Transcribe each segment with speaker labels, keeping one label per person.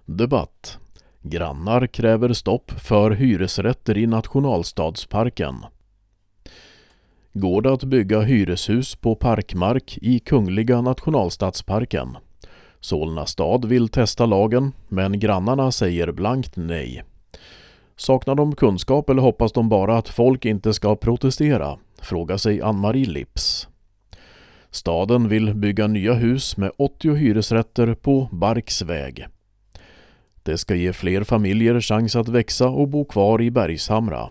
Speaker 1: Debatt. Grannar kräver stopp för hyresrätter i nationalstadsparken. Går det att bygga hyreshus på parkmark i Kungliga nationalstadsparken? Solna stad vill testa lagen, men grannarna säger blankt nej. Saknar de kunskap eller hoppas de bara att folk inte ska protestera? Frågar sig Ann-Marie Lips. Staden vill bygga nya hus med 80 hyresrätter på Barksväg. Det ska ge fler familjer chans att växa och bo kvar i Bergshamra.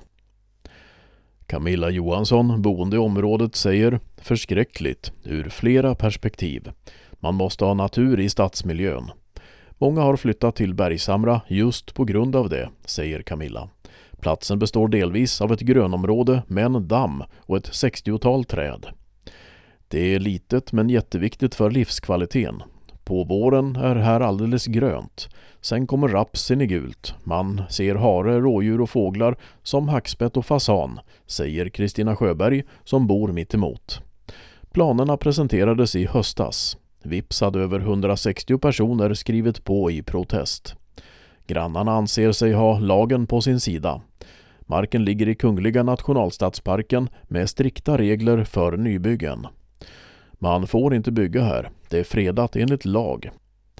Speaker 1: Camilla Johansson, boende i området, säger förskräckligt ur flera perspektiv. Man måste ha natur i stadsmiljön. Många har flyttat till Bergshamra just på grund av det, säger Camilla. Platsen består delvis av ett grönområde med en damm och ett 60-tal träd. Det är litet men jätteviktigt för livskvaliteten. På våren är här alldeles grönt. Sen kommer rapsen i gult. Man ser hare, rådjur och fåglar som hackspett och fasan, säger Kristina Sjöberg som bor mitt emot. Planerna presenterades i höstas. Vips hade över 160 personer skrivit på i protest. Grannarna anser sig ha lagen på sin sida. Marken ligger i Kungliga nationalstadsparken med strikta regler för nybyggen. Man får inte bygga här, det är fredat enligt lag.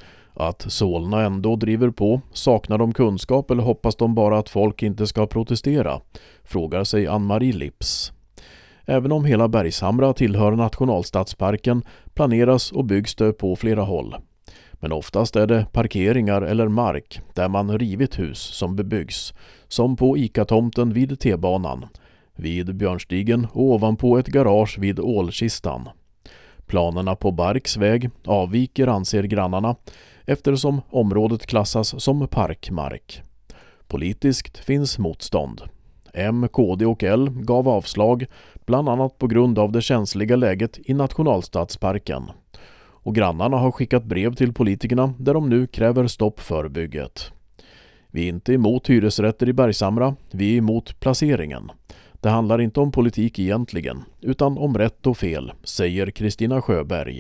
Speaker 1: Att Solna ändå driver på, saknar de kunskap eller hoppas de bara att folk inte ska protestera? Frågar sig Ann-Marie Lips. Även om hela Bergshamra tillhör nationalstadsparken planeras och byggs det på flera håll. Men oftast är det parkeringar eller mark där man rivit hus som bebyggs, som på Ica-tomten vid T-banan, vid Björnstigen och ovanpå ett garage vid Ålkistan. Planerna på Barksväg avviker, anser grannarna, eftersom området klassas som parkmark. Politiskt finns motstånd. M, KD och L gav avslag, bland annat på grund av det känsliga läget i nationalstadsparken. Och grannarna har skickat brev till politikerna där de nu kräver stopp för bygget. Vi är inte emot hyresrätter i Bergshamra, vi är emot placeringen. Det handlar inte om politik egentligen, utan om rätt och fel, säger Kristina Sjöberg.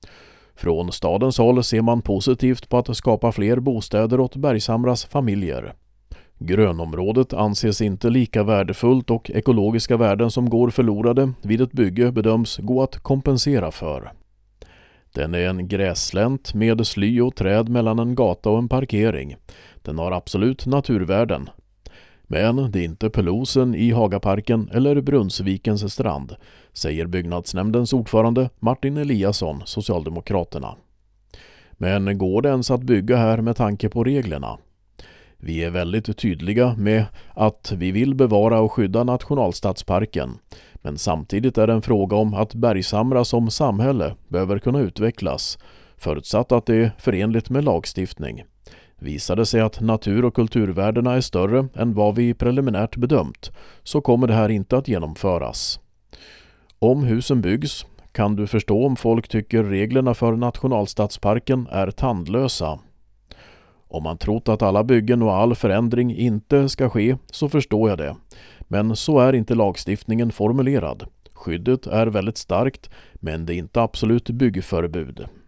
Speaker 1: Från stadens håll ser man positivt på att skapa fler bostäder åt Bergshamras familjer. Grönområdet anses inte lika värdefullt och ekologiska värden som går förlorade vid ett bygge bedöms gå att kompensera för. Den är en grässlänt med sly och träd mellan en gata och en parkering. Den har absolut naturvärden. Men det är inte Pelosen i Hagaparken eller Brunnsvikens strand, säger byggnadsnämndens ordförande Martin Eliasson, Socialdemokraterna. Men går det ens att bygga här med tanke på reglerna? Vi är väldigt tydliga med att vi vill bevara och skydda nationalstadsparken, men samtidigt är det en fråga om att Bergshamra som samhälle behöver kunna utvecklas, förutsatt att det är förenligt med lagstiftning. Visar det sig att natur- och kulturvärdena är större än vad vi preliminärt bedömt, så kommer det här inte att genomföras. Om husen byggs kan du förstå om folk tycker reglerna för nationalstadsparken är tandlösa. Om man trott att alla byggen och all förändring inte ska ske så förstår jag det. Men så är inte lagstiftningen formulerad. Skyddet är väldigt starkt, men det är inte absolut byggförbud.